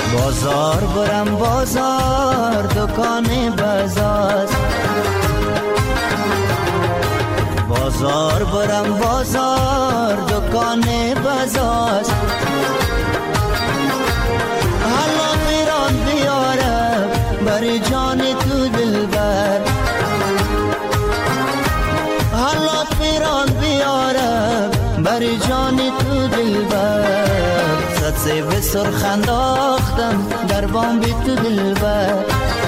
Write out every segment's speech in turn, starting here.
بازار برم بازار دکان بزاز، بازار برم بازار دکان بزاز، حالا پیران بیارم بر جان تو دلبر، حالا پیران بیارم بر جان تو دلبر، صد سیب سرخ انداختم در بام بی تو دلبر،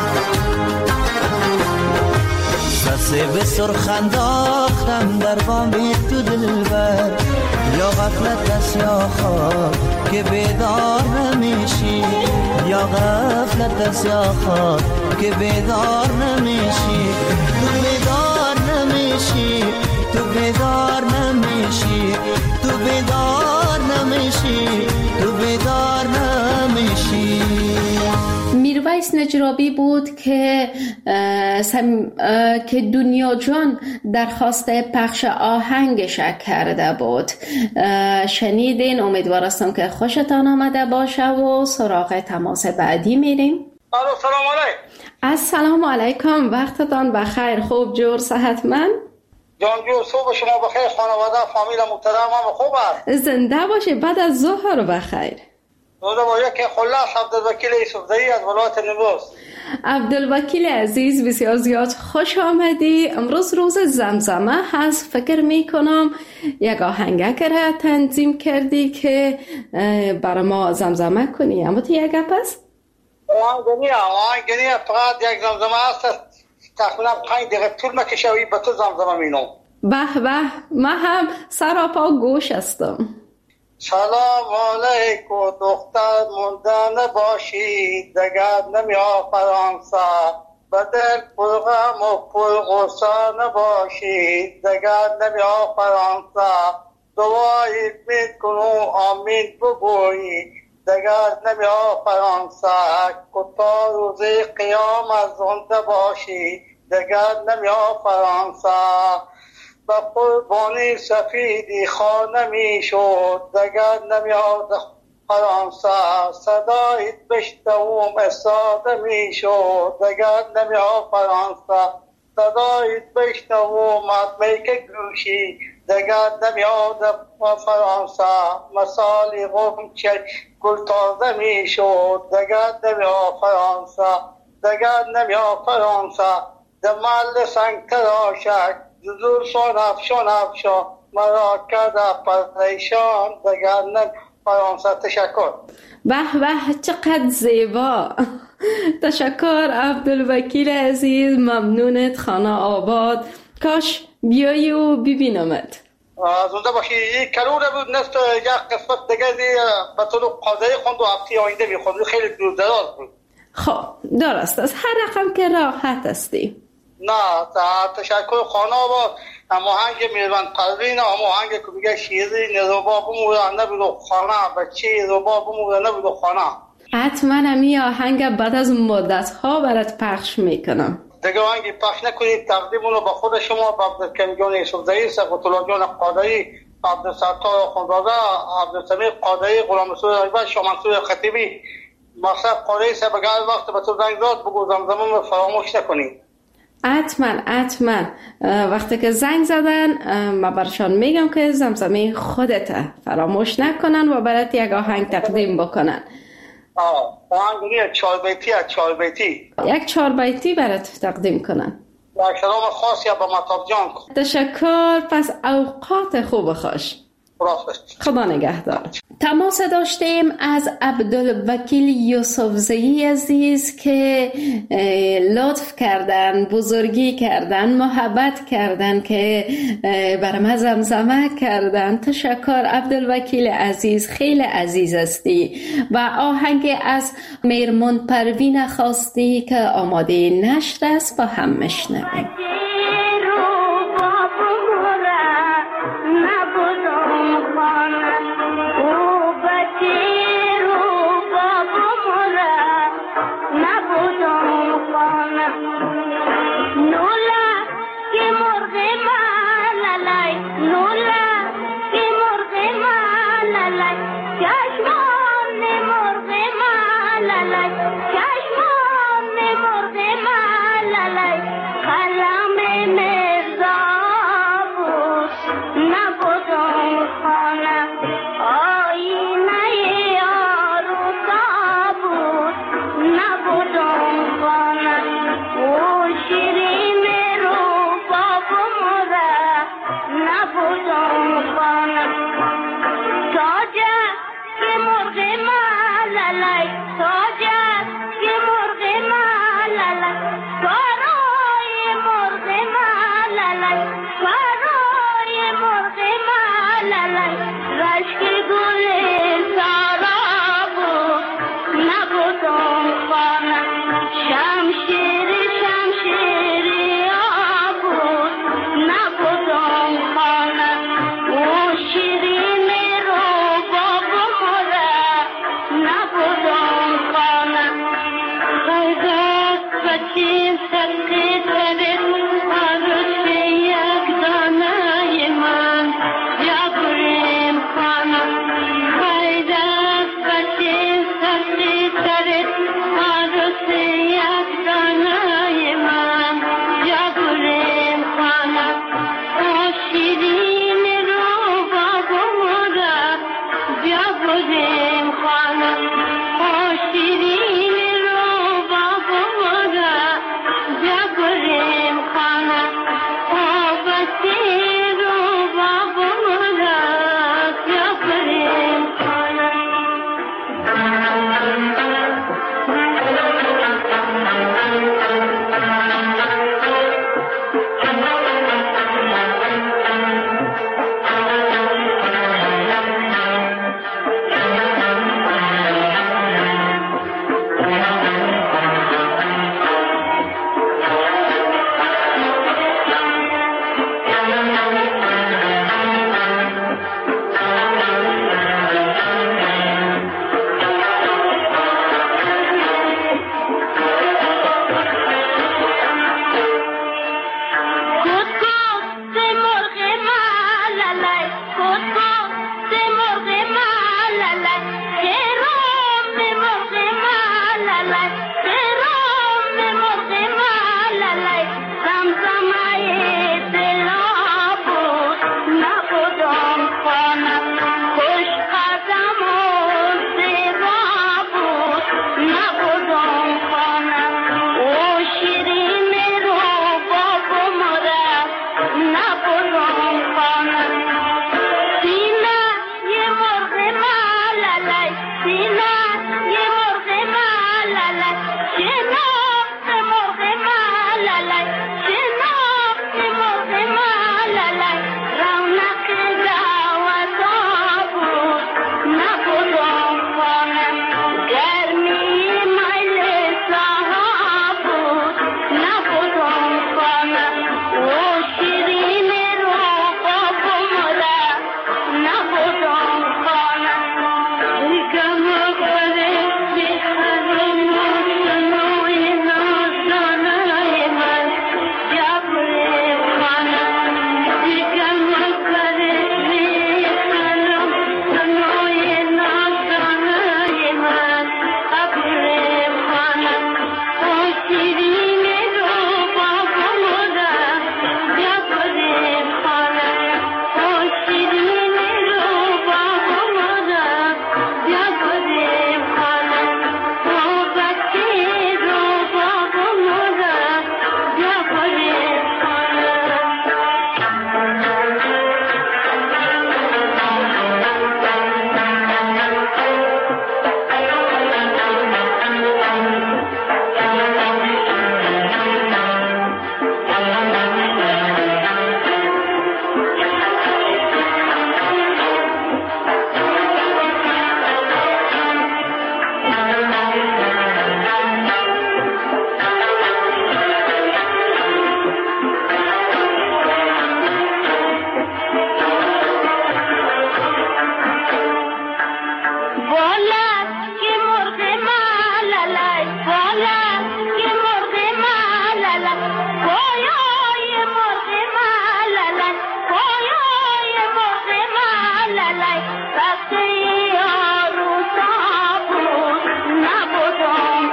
صد سیب سرخ انداختم در بام بی تو دلبر، یا غفلت است یا خواب که بیدار نمیشی، یا غفلت است یا خواب که بیدار نمیشی، تو بیدار نمیشی، تو بیدار نمیشی، تو بیدار نمیشی، تو بیدار نمیشی. میرویس نجرابی بود که دنیا جان درخواست پخش آهنگش کرده بود. شنیدین؟ امیدوار هستم که خوشتان آمده باشه و سراغ تماس بعدی میریم. سلام علیکم. السلام علیکم، وقتتان بخیر. خوب جور صحتمند؟ جان جو صبح شما بخیر، خانواده فامیل محترم هم خوب است؟ زنده باشه. بعد از ظهر بخیر. زنده باشه. که خلاص عبدالوکیل یوسفزئی از ولایت نیمروز. عبدالوکیل عزیز بسیار زیاد خوش آمدی. امروز روز زمزمه هست، فکر میکنم یک آهنگک را تنظیم کردی که برای ما زمزمه کنی. اما تو یک گپ است؟ آهنگنیه فقط یک زمزمه هست، تقریبا 5 دقیقه طول میکشه و به تو زمزمه مینم. به به، من هم سراپا گوش هستم. سلام علیکم دختر مونده نباشی، دگر نمیاد فرانسه، بدل پر غم و پر غصه نباشی، دگر نمیاد فرانسه، دعایی میکنم آمین بگویی، دگر نمیاد فرانسه، کتا روزی قیامت زنده باشی، دگر نمیاد فرانسه، به قربانی سفیدی خانه می شد، دگر نمیاد فرانسه، صدایت بشنوم استاده می شد، دگر نمیاد فرانسه، صدایت بشنوم میک گوشی، دگر نمیاد فرانسه، مثالی غنچه گل تازه می شد، دگر نمیاد فرانسه، دگر نمیاد فرانسه، دمال سنگ تراشک زور شون افشان مرا کرده پریشان، دگر نمیاد فرانسه. تشکر. به به، چقدر زیبا. تشکر عبدالوکیل عزیز، ممنونت. خانه آباد. کاش بیایی و ببینمت. زنده باشی. یک کلوره بود نصف یک قسمت دیگه به طور قاضی خوند و هفته آینده میخوند، خیلی دور دراز بود. خب درست است، هر رقم که راحت استی. نه تشکر. خانه آباد هماهنگ میروان پروین، هماهنگ که میگه شیری نروبا بموره نبودو خانه، بچه روبا بموره نبودو خانه. حتما همی آهنگ بعد از مدت ها برات پخش میکنم. دیگه آهنگی پخش نکنید، تقدیمونو به خود شما، به عبدالکریم جان یوسفزئی، سقط الله جان قادری، عبدالستار خانزاده، عبدالسمیع قادری، غلام رسول ایبک، شاه منصور خطیبی، مقصد قادری صاحب اگر وقت به تو زنگ زد بگو زمزمه فراموش نکنید. حتما وقتی که زنگ زدن من برشان میگم که زمزمه خودت فراموش نکنن و برات یک آهنگ تقدیم بکنن. آهنگ چهار بیتی یک 4 بیتی برات تقدیم کنن. یک سلام خاصی به مطاب جان. تشکر. پس اوقات خوب خوش. خدا نگهدار. تماس داشتیم از عبدالوکیل یوسفزئی عزیز که لطف کردن، بزرگی کردن، محبت کردن که برام زمزمه کردن. تشکر عبدالوکیل عزیز، خیلی عزیز هستی. و آهنگ از میرمن پروین خواستی که آماده نشر است، با هم مشنویم. چشمان مرغ رفته یارو تابوت نبودم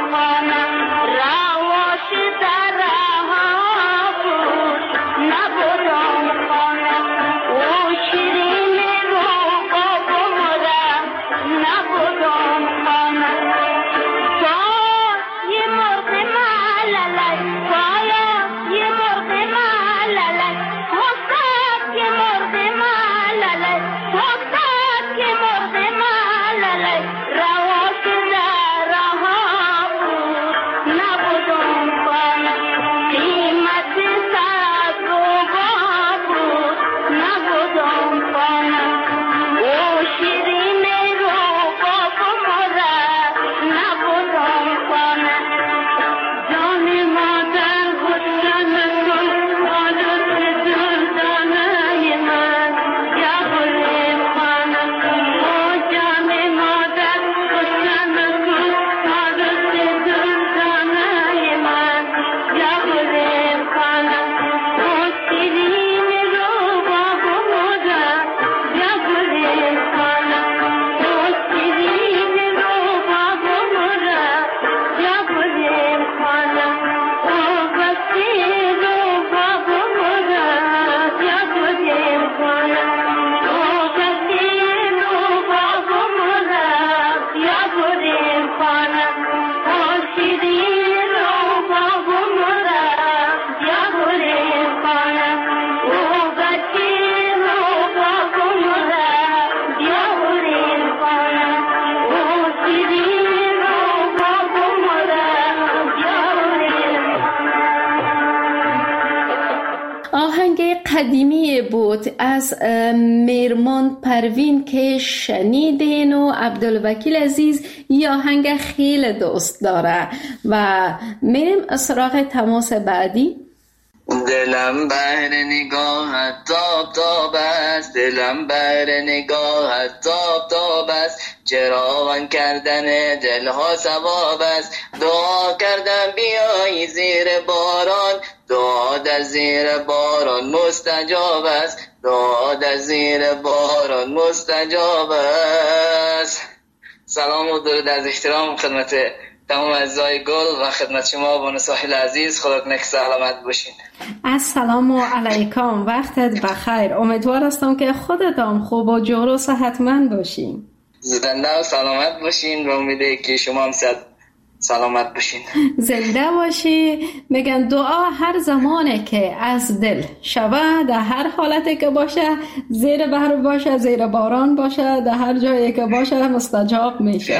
آهنگ قدیمی بود از میرمان پروین که شنیدین و عبدالوکیل عزیز یه آهنگ خیلی دوست داره و میریم سراغ تماس بعدی. دلم بر نگاهت تاب تاب است، دلم بر نگاهت تاب تاب است، چراغان کردن دلها ثواب است، دعا کردم بیایی زیر باران، دعا در زیر باران مستجاب است، دعا در زیر باران مستجاب است. سلام و درود از احترام خدمت تمام اعضای گل و خدمت شما بانو ساحل عزیز. خدا کنه که سلامت باشین. السلام علیکم، وقتت بخیر. امیدوار هستم که خودتان خوب و جور و صحتمند باشین. زنده و سلامت باشین و امیده که شما هم سلامت باشین. زنده باشی. میگن دعا هر زمانه که از دل شوه، در هر حالتی که باشه، زیر بحر باشه، زیر باران باشه، در هر جایی که باشه مستجاب میشه.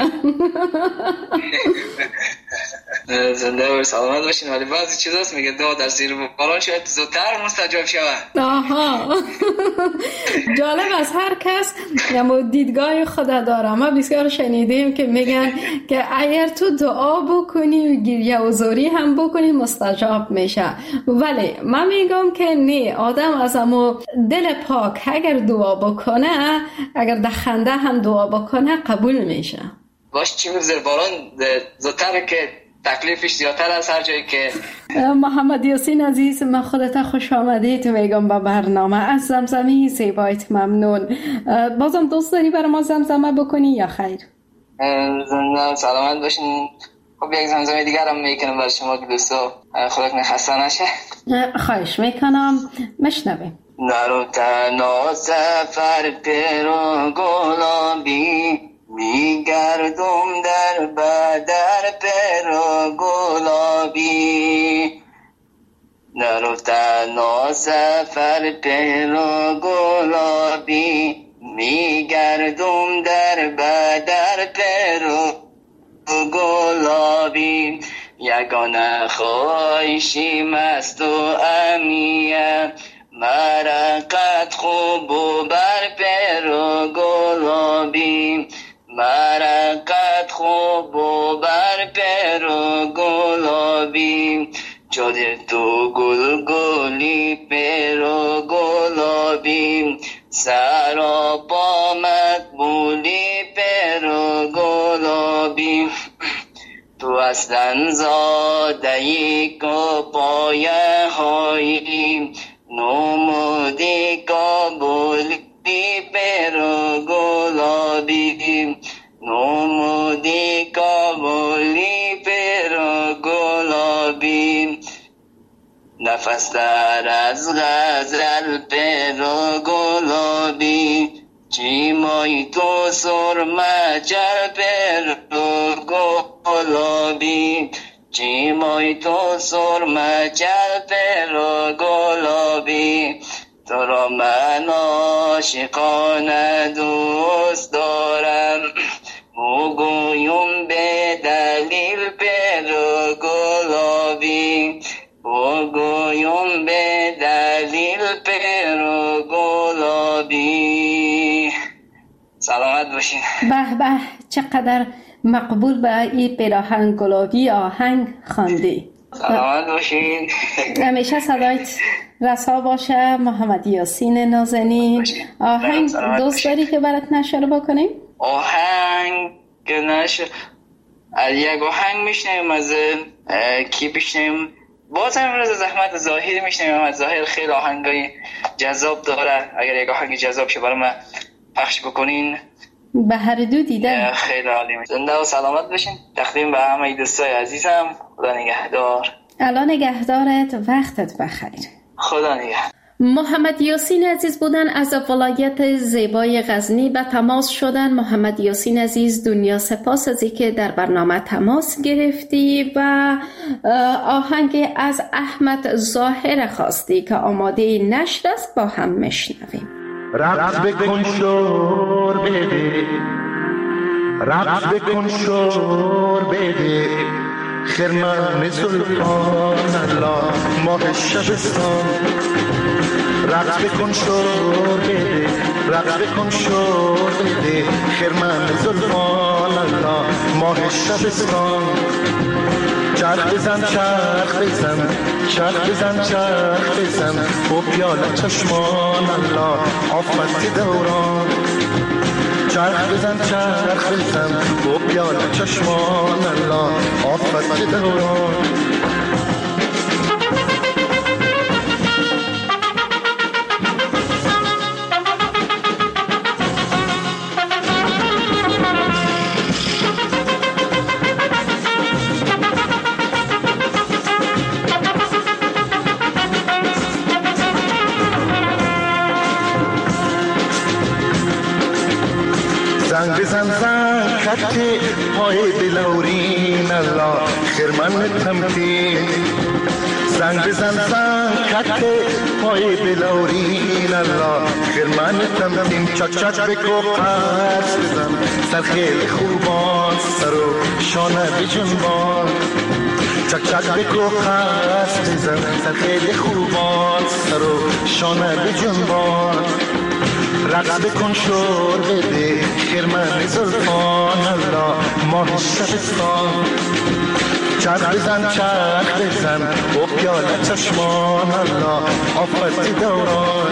زنده و سلامت باشین. ولی بعضی چیزاست میگه دعا در زیر باران شاید زودتر مستجاب شوه. آها. جالب است، هر کس یه دیدگاه خود داره. ما بسیار شنیدیم که میگن که اگر تو دعا بکنی و گریه و زاری هم بکنی مستجاب میشه، ولی من میگم که نه، آدم از امو دل پاک اگر دعا بکنه، اگر در خنده هم دعا بکنه قبول میشه. باش چی زیر باران زودتر که تکلیفش زیادتر از هر جایی که. محمد یاسین عزیز، من خودت خوش آمدید میگم به برنامه. از زمزمه زیبایت ممنون. بازم دوست داری برای ما زمزمه بکنی یا خیر؟ زنده سلامت باشین. خب یک زمزمه دیگر هم میکنم برای شما که دوستو خدا کنه خسته نشه. خواهش میکنم، مشنویم. نرو تنها سفر پیرو گلابی، میگردم در بدر پیرو گلابی، نرو تنها سفر پیرو گلابی، میگردم در بدر پیرو گلابی، یگانه خواهشی مست و امیه، مرقت خوب و بر پیرو گلابی، مرقت خوب و بر پیرو گلابی، جاده تو گل گلی پیرو گلابی، سراپا مقبولی پیرو گلابی، تو اصلا زادهی که پایه هایی، نمودی کابولی پیرو گلابی، نمودی کابولی پیرو گلابی، نفس در از غزل پیرو گلابی، چیمای تو سرمه چل پیرو گلابی، چیمای تو سرمه چل پیرو گلابی، تو را من عاشقانه دوست دارم، مگویم به دلیل پیرو گلابی، مگویم به دلیل پیرو گلابی. سلامت باشین. به به، چقدر مقبول به این پیراهن گلابی آهنگ خواندی. سلامت باشین. همیشه صدایت رسا باشه. محمد یاسین نازنین، آهنگ دوست داری که برات نشر بکنیم؟ آهنگ نشر یک آهنگ میشنیم از کی بشنیم؟ باز امروز زحمت ظاهری میشنیم. محمد ظاهر خیلی آهنگای جذاب داره، اگر یک آهنگ جذاب شه برای ما پخش بکنین. به هر دو دیدن خیلی عالی میشه. زنده و سلامت باشین. تقدیم به همه دوستای عزیزم. خدا نگهدار. الان نگهدارت، وقتت بخیر. خدا نگهدار. محمد یاسین عزیز بودن از ولایت زیبای غزنی به تماس شدن. محمد یاسین عزیز، دنیا سپاس از اینکه در برنامه تماس گرفتی و آهنگ از احمد ظاهر خواستی که آماده نشر است، با هم میشنویم. رقص بکن شور بده، رقص بکن شور بده، خرمن سلطان الله ماه شبستان، رقص بکن شور بده، رقص بکن شور بده، خرمن زلفان الله ماه شبستان. چرخ بزن چرخ بزن، چرخ بزن چرخ بزن، و پیاله چشمان الله آفت دوران. چرخ بزن چرخ بزن، و پیاله چشمان الله آفت دوران. زنگ بزن زنگ خط پای بلورین الله خرمن تمکین. زنگ بزن زنگ خط پای بلورین الله خرمن تمکین. چک چک بکو قرص بزن سر خیلی خوبان، سر و شانه بجنبان. چک چک بکو قرص بزن سر خیلی خوبان، سر و شانه بجنبان. رقص بکن شور بده، خرمن زلفان الله ماه شبستان. چرخ بزن چرخ بزن، و پیاله چشمان الله آفت دوران.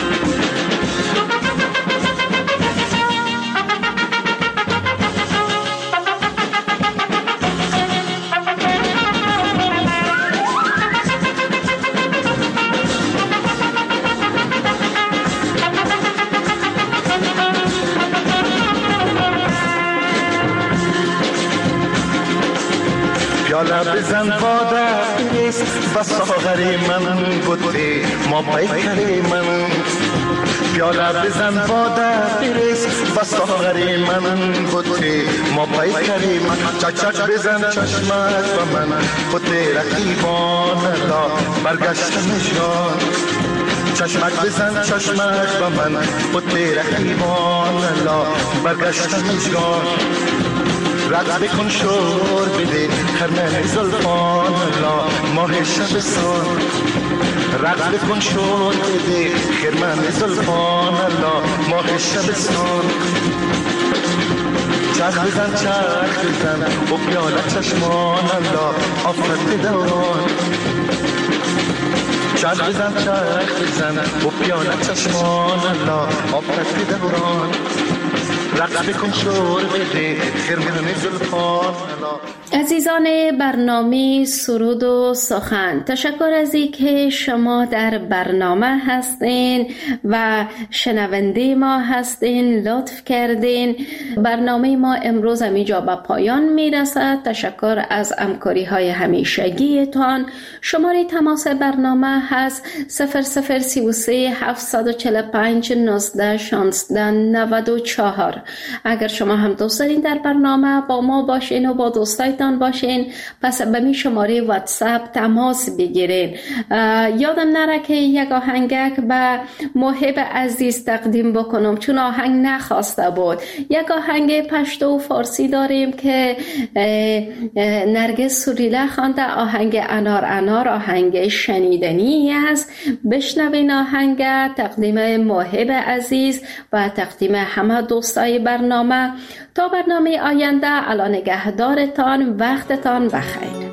پیاله بزن باده بریز و ساغری من بوده ما پیکری من. پیاله بزن باده بریز و ساغری من بوده ما پیکری من. چک چک بزن چشمک و من بوده رقیبان الله برگشت نشان. چشمک بزن چشمک و من بوده رقیبان الله برگشت نشان. رقص بکن شور بده، خرمن زلفان الله ماه شبستان. رقص بکن شور بده، خرمن زلفان الله ماه شبستان. چرخ بزن چرخ بزن، و پیاله چشمان الله آفت دوران. چرخ بزن چرخ بزن، و پیاله چشمان الله آفت دوران. رقص بکن شور بده، خرمن زلفان الله. عزیزان برنامه سرود و سخن، تشکر از اینکه شما در برنامه هستین و شنونده ما هستین، لطف کردین. برنامه ما امروز همینجا به پایان میرسد. تشکر از همکاری های همیشگیتان. شماره تماس برنامه هست 0033 745 19 16 94. اگر شما هم دوست دارین در برنامه با ما باشین و با دوستایتان باشین، پس به می شماره واتساپ تماس بگیرین. یادم نره که یک آهنگک به محب عزیز تقدیم بکنم، چون آهنگ نخواسته بود. یک آهنگ پشتو و فارسی داریم که نرگس سوریله خوانده، آهنگ انار انار، آهنگ شنیدنی است. بشنوین آهنگ، تقدیم محب عزیز و تقدیم همه دوستای برنامه. تا برنامه آینده، الان نگهدارتان، وقتتان بخیر.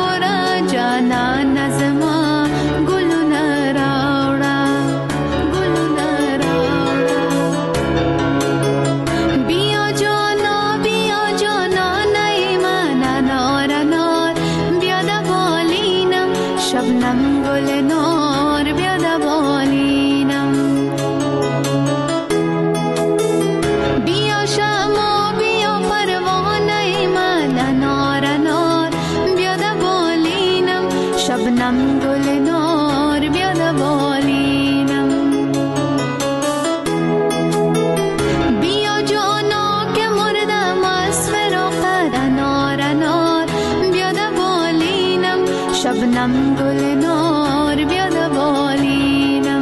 نزما گلونه راوړه، گل نار بیاد بالینم بیا شما بیا پروانه من انار انار بیاد بالینم شبنم گل نار بیاد بالینم بیا جانا که مردم از فراقت انار انار بیاد بالینم شبنم گل نار بیاد بالینم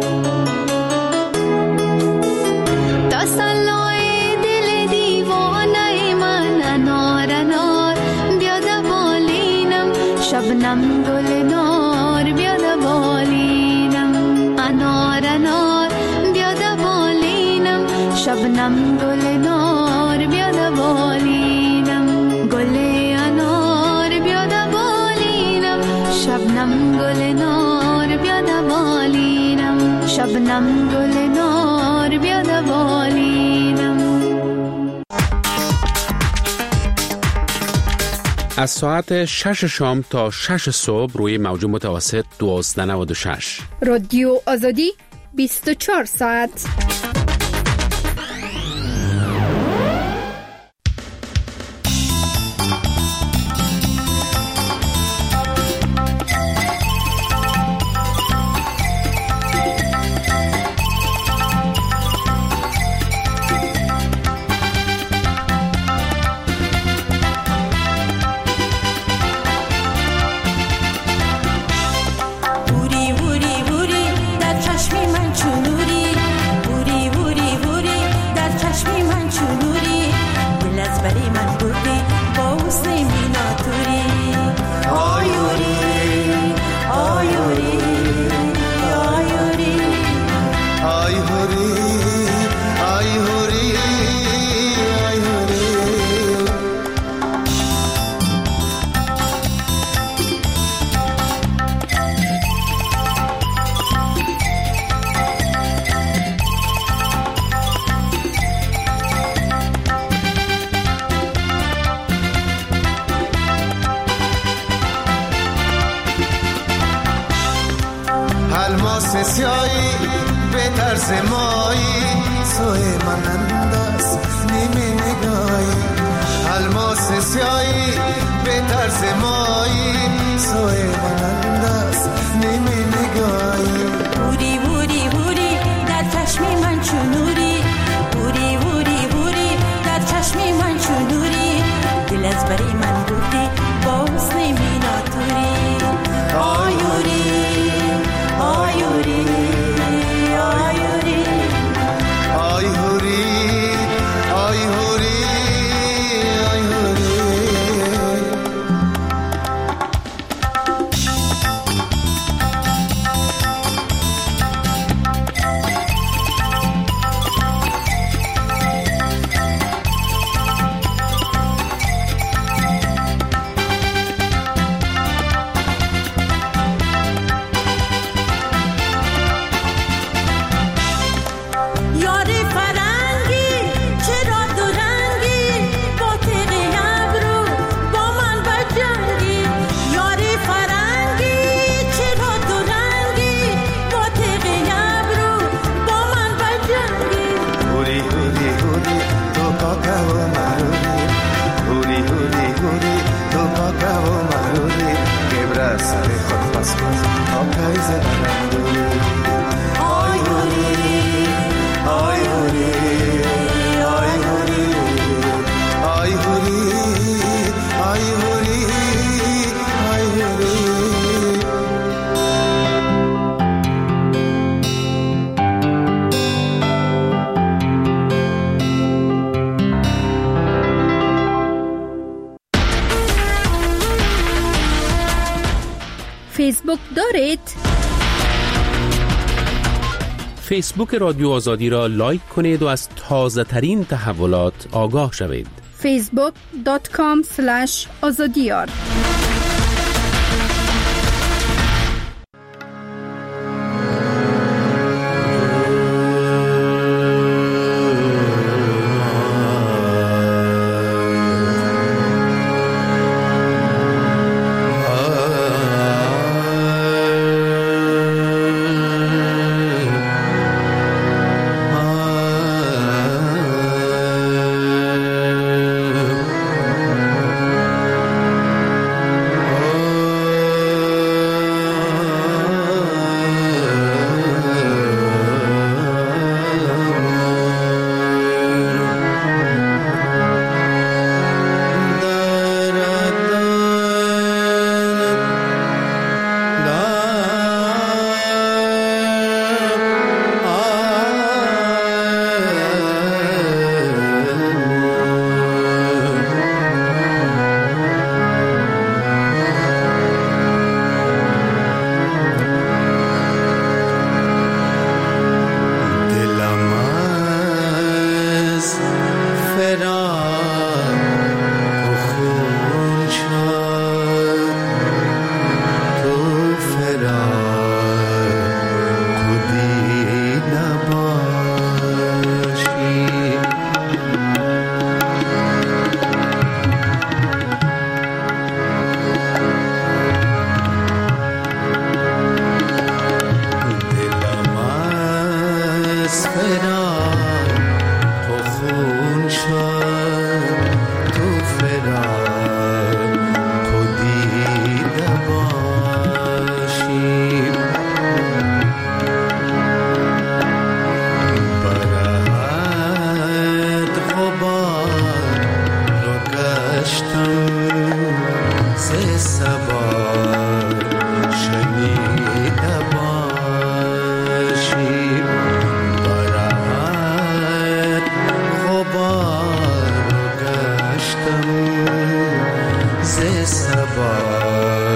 تسلای دل دیوانه من انار انار بیاد بالینم شبنم گل نار بیاد بالینم انار انار بیاد بالینم شبنم گل نار بیاد بالینم گل انار بیاد بالینم شبنم گل نار بیاد بالینم شبنم گل نار بیاد بالینم. از ساعت 6 شام تا 6 صبح روی موج متوسط 1296 رادیو آزادی 24 ساعت. الماس سیایی به طرز مایی سوی من انداز نیمه نگاهی الماس سیایی به طرز مایی سوی من انداز نیمه نگاهی بوری بوری بوری در چشم من چونوری بوری بوری بوری در چشم من چونوری دل از بری من بودی با حسن میناتوری آیوری آیوری آیوری آیوری آیوری فیسبوک دارید؟ فیسبوک رادیو آزادی را لایک کنید و از تازه ترین تحولات آگاه شوید. facebook.com/azadiyar سبا